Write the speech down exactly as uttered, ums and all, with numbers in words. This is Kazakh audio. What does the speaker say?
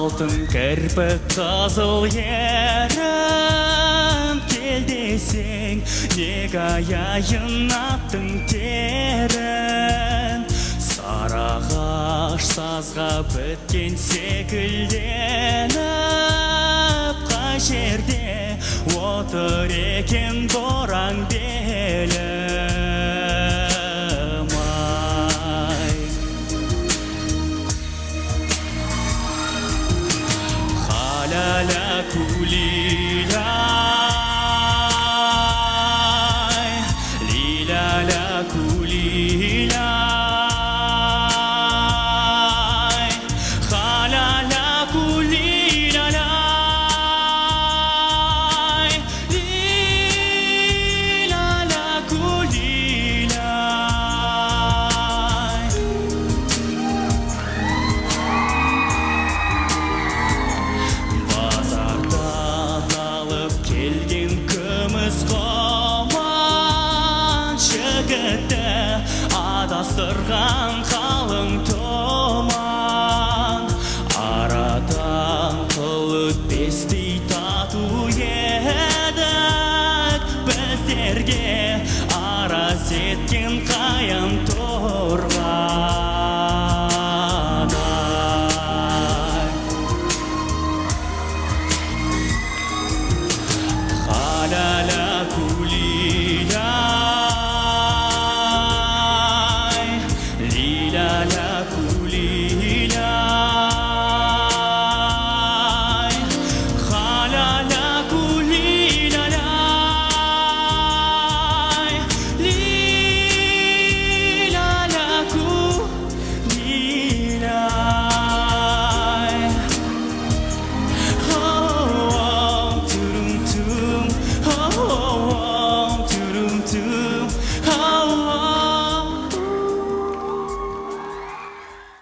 алтын кірпік қызыл ерім кел десең, неге аяйын аттың терін. Сарағаш сазға біткен секілденіп, қай жерде отыр екен бораң белім ай. Халяля кулилай, лиляля кулилай, халяля кулилай, лиляля кулилай. Базардан алып келген күміс қоман жігітті адастырған